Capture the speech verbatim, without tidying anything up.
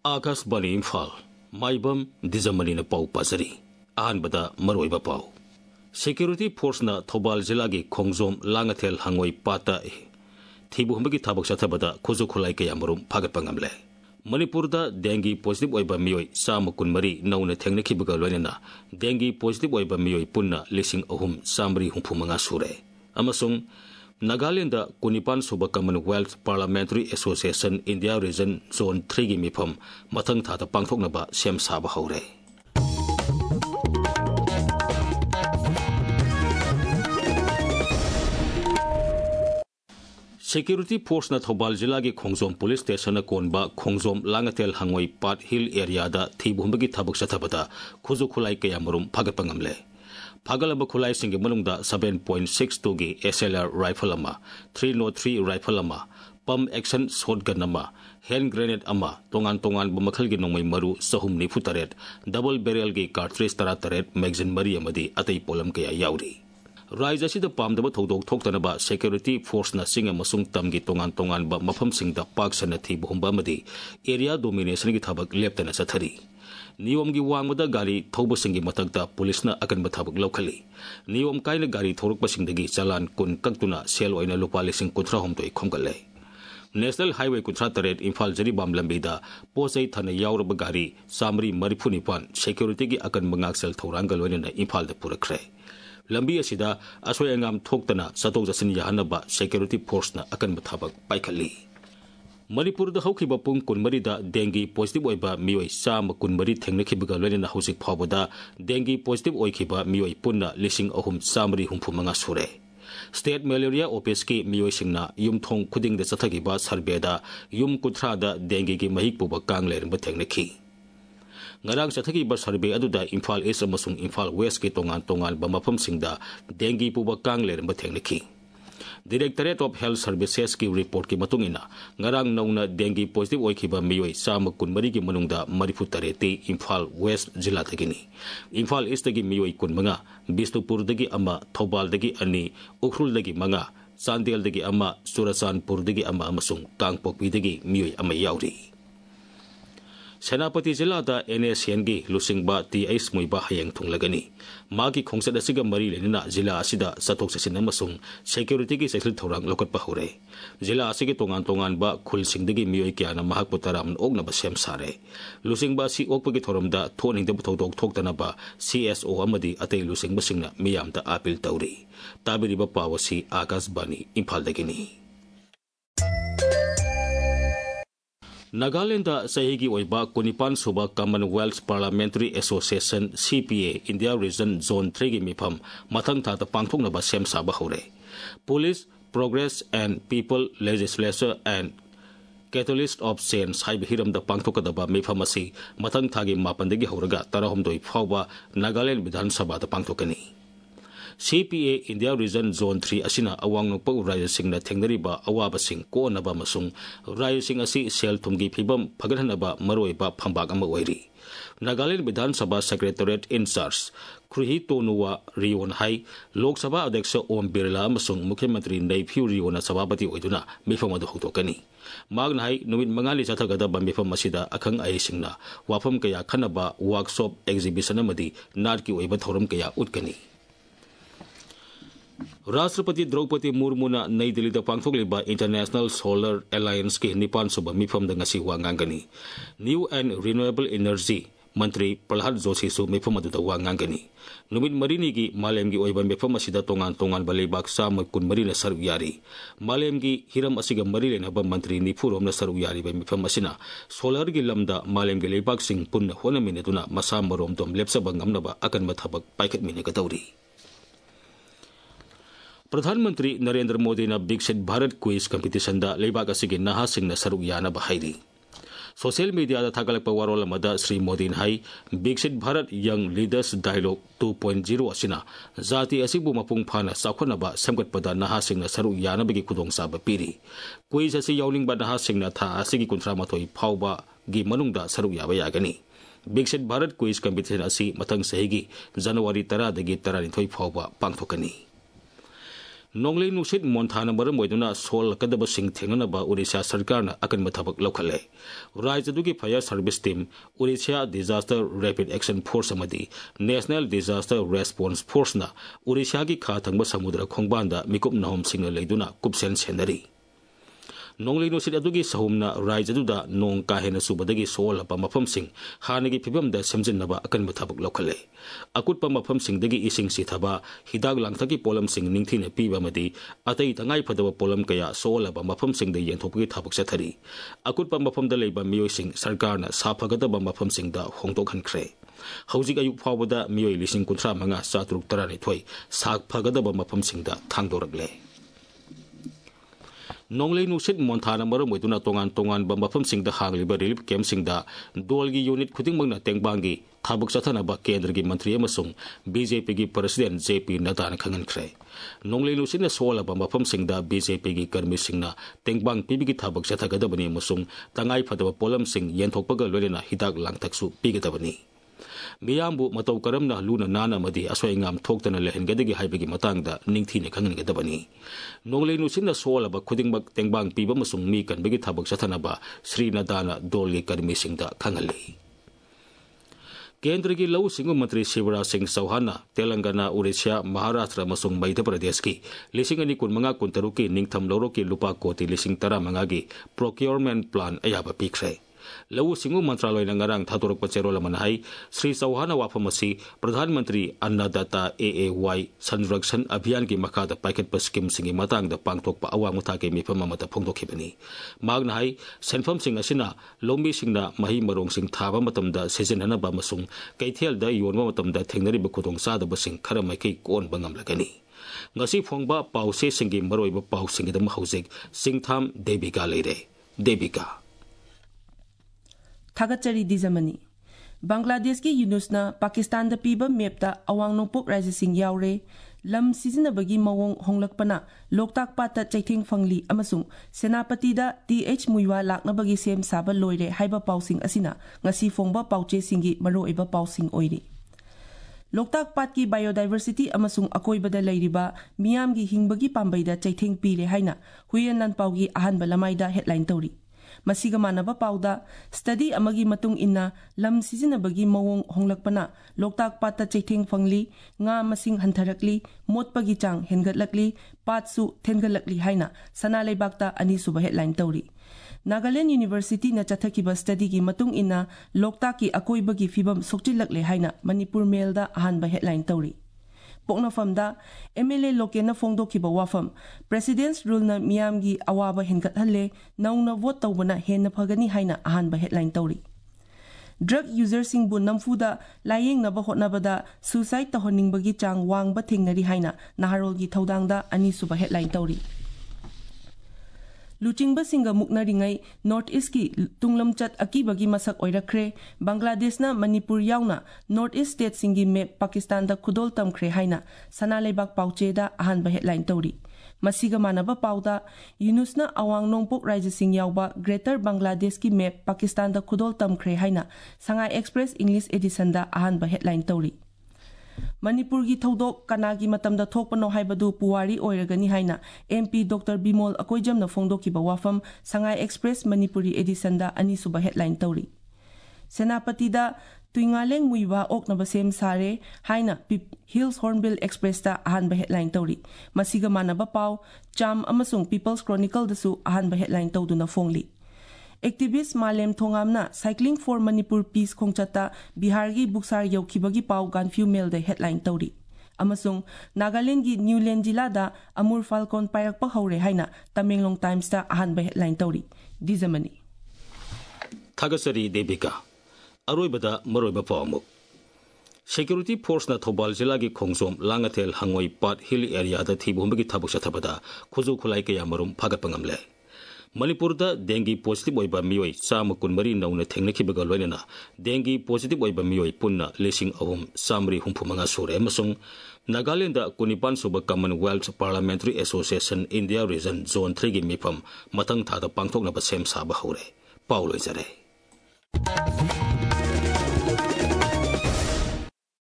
आकाशवाणी इम्फाल माइबम दिजमनी पाउ पाजरी अहनबदा मरोइबा पाउ सिक्यूरिटी फोर्सना थौबाल जिला की खोंजोम लांगथेल हंगोई पाता थीबुहमगी थाबक चथबदा खुजु खुलाई कया मरुम फागतपा ngamle मणिपुरदा डेंगी पॉजिटिव ओइबा मियोई चाम कुनमरी नौना थेंगनखिबगा लोइनना डेंगी पॉजिटिव ओइबा मियोई पुन्ना लिसिंग अहुम चामरी हुंफुमंगा सुरे अमसुंग नागालैंड कुनिपान सुब commonwealth parliamentary association India region zone three की मिफम मथंग थाता पांगथोकनबा सेम साबा हौरे सिक्यूरिटी फोर्स न थौबाल जिला की खोंजोम पुलिस स्टेशन कोनबा खोंजोम लांगतेल हंगोई पाट हिल एरिया दा थीबुहमगी थाबक चथबदा खुजु खुलाई कया मरुम फागतपा ngamle फागलब खुलाई सिंह मनुंगदा सेवन पॉइंट सिक्स टू की एसएलआर राइफल अमा थ्री ओ थ्री राइफल अमा पम एक्शन शॉटगन अमा हैंड ग्रेनेड अमा तोंगान तोंगान बमखल की नोंमै मरु सहुम निफु तरेट डबल बैरल की कार्ट्रिज तरा तरेट मैगजीन मरी अमदी अतई पोलम कया याउरी राज्य असिदा पामदब थौदोक थोक्तनबा सिक्यूरिटी फोर्स न सिंग अमसुंग तमगी तोंगान तोंगान ब मफम सिंगदा पाक सन थीबुहमबा अमदी एरिया डोमिनेशन की थबक लेप्तना चथरी नियम की वांगबदा गाड़ी थौबसिंगी मतकदा पुलिसना अकनब थबक लौखली नियम कायना गाड़ी थौरकपसिंगदगी चालान कुन कक्तुना सेल ओइना लुपा लिसिंग कुंथ्रा हमतोय खोमगले नेशनल हाईवे कुंथ्रा तरेट इम्फाल जरीबाम लंबीदा पोसै थन यावरब गाड़ी सामरी मरिफु निपान सिक्यूरिटी की अकनब ngaksel थौरांगल ओइना इम्फाल द पुरखरे लंबी असिदा असोय अंगाम थोक्तना सतोक जसिन याहनबा सिक्यूरिटी फोर्स ना अकनब थबक पाइखली मणिपुर हौखिबा पुंग कुनमरीदा डेंगी पॉजिटिव ओइबा मियोई चाम कुनमरी थेंगनखिबगा लोइना हौजिक फावबदा डेंगी पॉजिटिव ओइखिबा मियोई पुन्ना लिसिंग अहुम चामरी हुंफुमंगा सुरे स्टेट मलेरिया ऑफिस की मियोई सिंगना युमथोंग खुदिंग द चथगिबा सर्वेदा युम कुथ्रादा डेंगी की महिक पुबा कांग लेरंबा थेंगनखि ngarang चथगिबा सर्वे अदुदा इम्फाल ईस्ट अमसुंग इम्फाल वेस्ट के तोंगान तोंगान बा मफम सिंगदा डेंगी पुबा कांग लेरंबा थेंगनखि डायरेक्टरेट ऑफ हेल्थ सर्विसेस की रिपोर्ट की मतुंगिना ngarang नौना डेंगी पॉजिटिव ओइखिबा मियोई चाम कुनमरी की मनुंगदा मरिफु तरेती इम्फाल वेस्ट जिला तगिनी इम्फाल ईस्ट की मियोई कुनमंगा बिष्णुपुर दगी अमा थौबाल दगी अनि उखरुल दगी मंगा चांदेल दगी अमा चुराचांदपुर दगी अमा अमसुंग कांगपोकपी दगी मियोई अमा याउरी सेनापति जिला दा एनएसएन की लुसिंगबा टी एस मुइबा हयंग थुंगलगनी मागी खोंसद असिगा मरी लेना जिला असिदा सतोक ससिन अमसुंग सिक्यूरिटी की सेखिल थौरांग लोकटपा हौरे जिला असिगे तोंगान तोंगान बा खुलसिंगदगी मियोई क्याना महाकपु तराम ओगनबा सेम सारे लुसिंगबा सि ओकपगी थौरमदा थोनिंगदब थौदोक थोक्तनबा सीएसओ अमदी अतै लुसिंगबा सिंगना मियामदा अपील तौरी ताबिरिबा पावसी आकाशवाणी इम्फालदगिनी नागालैंड सही की ओइबा कुनिपान सुबा commonwealth parliamentary association CPA India region zone three की मिफम मथंग थाता पांगथोकनबा सेम साबा हौरे police progress and people legislature and catalyst of change हाइब हिरमदा पांगथोकदबा मिफम असि मथंग थागी मापनदगी हौरगा तरहमदोई फावबा नागालैंड विधानसभा दा पांगथोकनी CPA India region zone three असिना अवांग नोपौ राज्य सिंगना थेंगनरिबा अवाबा सिंग कोनबा मसुंग राज्य सिंग असि सेल थुमगी फिबम फगरहनबा मरोइबा फंबाग अमा ओइरी नागालैंड विधानसभा सेक्रेटरीट इंचार्ज खुरही तोनुवा रियोन हाई लोकसभा अध्यक्ष ओम बिरला अमसुंग मुख्यमंत्री नैफ्यू रियोना सभापति ओइदुना मिफम अदु हौदोकनी मागना हाई नुमित मंगाली चथगदबा मिफम असिदा अखंग आई सिंगना वाफम कया खनबा वर्कशॉप एग्जिबिशन अमदी नाट की ओइबा थौरम कया उटकनी राष्ट्रपति द्रौपदी मुर्मू नई दिल्ली पांगथोकलिबा इंटरनेशनल सोलर अलायंस की निपान सुब मिफम दंगसी वांगांगनी न्यू एंड रिन्यूएबल एनर्जी मंत्री प्रहलाद जोशी सु मिफम अदुदा वांगांगनी नुमित मरीनी की मालेम की ओइबा मिफम असिदा तोंगान तोंगान बलेबाक साम कुनमरी न सरु यारी मालेम की हिरम असिगा मरी लेनबा मंत्री निफुरोम न सरु यारी बा मिफम असिना सोलर की लमदा मालेम के लेबाक सिंग पुन होनमिनेदुना मसा मरोम तोम लेप्सबा ngamnaba अकनबा थबक पाइखतमिनेगदौरी प्रधानमंत्री नरेंद्र मोदी ने विकसित भारत क्विज कंपटीशन दा लेबाक असिगे नहा सिंगना सरुक यानबा हाइरी सोशल मीडिया दा थागलकपा वारोल अमदा श्री मोदी हाई विकसित Bharat young leaders dialogue two point zero असिना जाति असिबु मपुंग फाना साखोनबा सेमगतपदा नहा सिंगना सरुक यानबगी खुदोंसाबा पीरी क्विज असि यावनिंगबा नहा सिंगना था असिगी कुंथ्रा मथोई फावबा गी मनुंगदा सरुक याबा यागनी विकसित भारत क्विज कंपटीशन असि मथंग सहीगी जनवरी तरा दगी तरानिथोई फावबा पांगथोकनी नोंगली नुसित मोन्थाना मरम ओइदुना सोल कदब सिंह थेंगनबा उड़ीसा सरकारना अकनब थबक लौखले राज्यदुगी fire service team Odisha disaster rapid action force अमदी नेशनल डिजास्टर रेस्पॉन्स फोर्स ना उड़ीसा की खा थंग समुद्र खोंबांदा मिकुप नहोम सिंह लेदुना कुपसेन सेनरी नोंगली नुसित अदुगी सहुमना राज्यदुदा नोंग काहेन सुबदगी सोलप मफम सिंह हानगी फिबमदा सेमजिनबा अकनब थबक लौखले अकुटप मफम सिंहदगी इसिंग सिथबा हिदाग लांथकी पोलम सिंह निंगथीने पीबा मदी अतई तंगाई फदब पोलम कया सोलप मफम सिंहद येंथोपगी थबक चथरी अकुटप मफमदा लेबा मियोय सिंह सरकारना साफगदब मफम सिंहदा होंदोखनख्रे हौजिक अयुक फावबदा मियोय लिसिंग कुंथ्रा मंगा चातुरुक तरानिथोय साग फगदब मफम सिंहदा थांगदोरकले नोंगली नुसित मोन्थाना मरम ओइदुना तोंगान तोंगान मफम सिंहदा हांगलिबा रिलीफ कैम्प सिंहदा दोलगी यूनिट खुदिंगमंगना तेंगबांगी थाबक चथनबा केंद्र की मंत्री अमसुंग बीजेपी की प्रेसिडेंट जेपी नड्डाना खंगनख्रे नोंगली नुसित सोलबा मफम सिंहदा बीजेपी की कर्मी सिंहना तेंगबांग पीबीगी थाबक चथगदबनी अमसुंग तंगाई फदब पोलम सिंह येंथोकपगा लोइना हिदाक लांथकसु पीगदबनी मियामबु मतौ करमना लूना नाना मदी असोयंगाम थोक्तना लेहनगदगी हाइबगी मतंगदा निंगथीने खंगनगदबनी नोंगले नुसिना सोलबा खुदिंगबक तेंगबांग पीबा मसुंग मी कनबगी थाबक चथनबा श्री नड्डाना दोलगी कर्मी सिंहदा खंगली केंद्र की लौ सिंह मंत्री शिवराज सिंह चौहान तेलंगाना उड़ीसा महाराष्ट्र मसुंग मध्य प्रदेश की लिसिंग अनि कुनमंगा कुंतरुक की निंगथम लौरो की लुपा कोटी लिसिंग तरा मंगा की प्रोक्योरमेंट प्लान अयाबा पीख्रे लघु सिंह मंत्रालय नंगरांग थादोरक चेरोल मनहाई श्री चौहान वाफम प्रधानमंत्री अन्नदाता ए ए वाई संरक्षण अभियान की मखाद पाइखट स्कीम सिंह मतंग पांगथोक अवांग मुथाके मिफम अमत फोंदोखिबनी मागना हाई सेनफम सिंह असिना लोंबी सिंहना मही मरोंग सिंह थाबा मतमदा सिजननबा मसुंग कैथेलदा योनबा मतमदा थेंगनरिब खुदोंग चादब सिंह खर मैखै कोनबा ngamlagani ngasi phongba pause singi maroiba pau singidam hauzik singtham debika leire debika थागतचरी दिजमनी Bangladesh की यूनुसना पाकिस्तान द पीबा मेपता अवांग नोंपोक राज्य सिंह यावरे लम सिजनबगी मवोंग होंगलकपना लोकताक पाता चैथिंग फंगली अमसुंग सेनापति दा टी एच मुइवा लाकनबगी सेम साबा लोइरे हाइबा पाउसिंग असिना ngasi फोंगबा पाउचे सिंगी मरोइबा पाउसिंग ओइरी लोकताक पात की बायोडाइवर्सिटी अमसुंग अकोइबदा लैरिबा मियामगी हिंगबगी पांबैदा चैथिंग पीरे हाइना हुयेन लनपाउगी अहानबा लमाइदा हेडलाइन तौरी मसीगा मानबा पाउदा स्टडी अमगी मतुंग इन्ना लम सिजनबगी मवोंग होंगलकपना लोकताक पाता चैथिंग फंगली nga masing हंथरकली मोटपगी चांग हेनगतलकली पातसु थेनगलकली हाइना सना लेबाकता अनि सुबह हेडलाइन तौरी नागालैंड यूनिवर्सिटी न चथकिबा स्टडी की मतुंग इन्ना लोकताक की अकोइबगी फिबम सोक्चिलकले हाइना मणिपुर मेलदा अहानबा हेडलाइन तौरी पोक्नफमदा एमएलए लोकेना फोंदोखिबा वाफम प्रेसिडेंट्स रूल न मियामगी अवाबा हेनगतहल्ले नौना वोट तौबना हेन फगनी हाइना अहानबा हेडलाइन तौरी ड्रग यूजर सिंगबु नमफुदा लायेंगनबा होटनबदा सुसाइड तहनिंगबगी चांग वांगबा थेंगनरी हाइना नाहारोलगी थौदांगदा अनि सुबा हेडलाइन तौरी लुचिंगबा सिंगा मुकनरिंगै नॉर्थ ईस्ट की तुंगलमचत अकीबगी मसक ओइरखरे बांग्लादेशना मणिपुर यावना नॉर्थ ईस्ट स्टेट सिंगी मेप पाकिस्तान दा खुदोल तमखरे हाइना सना लेबाक पाउचेदा अहानबा हेडलाइन तौरी मसीगा मानबा पाउदा यूनुसना अवांग नोंपोक राज्य सिंग यावबा ग्रेटर बांग्लादेश की मेप पाकिस्तान दा खुदोल तमखरे हाइना संगाई एक्सप्रेस इंग्लिश एडिशन दा अहानबा हेडलाइन तौरी मणिपुर की थौदोक कनागी मतमदा थोकपनो हाइबदु पुवारी ओइरगनी हाइना एमपी डॉक्टर बिमोल अकोइजमना फोंदोकिबा वाफम संगाई एक्सप्रेस मणिपुरी एडिशन दा अनि सुबह हेडलाइन तौरी सेनापति दा तुइंगालेंग मुइवा ओकनबा सेम सारे हाइना हिल्स हॉर्नबिल एक्सप्रेस दा अहानबा हेडलाइन तौरी मसीगा मानबा पाउ चाम अमसुंग पीपल्स क्रोनिकल दसु अहानबा हेडलाइन तौदुना फोंगली एक्टिविस्ट मालेम थोंगामना साइक्लिंग फॉर मणिपुर पीस खोंगचता बिहार की बुक्सार यौखिबगी पाउ गानफ्यू मेल द हेडलाइन तौरी अमसुंग नागालैंड की न्यूलैंड जिला दा अमूर फाल्कोन पायरकपा हौरे हाइना तमेंगलोंग टाइम्स दा अहानबा हेडलाइन तौरी दिजमनी थागसरी देबिका अरोइबदा मरोइबा पामुक सिक्योरिटी फोर्स ना थौबाल जिला की खोंगसोम लांगथेल हंगोई पाट हिल एरिया दा थीबुमबगी थाबुक सथबदा खुजु खुलाई कया मरुम फागतपंगमले मणिपुर दा डेंगी पॉजिटिव ओइबा मियोय चाम कुनमरी नौना थेंगनखिबगा लोइना डेंगी पॉजिटिव ओइबा मियोय पुन्ना लिसिंग अहुम चामरी हुंफुमंगा सुरे अमसुंग नागालैंड दा कुनिपान सुबा commonwealth parliamentary association India region zone three की मिफम मथंग थादा पांगथोकनबा सेम साबा हौरे पाउ लोइजरे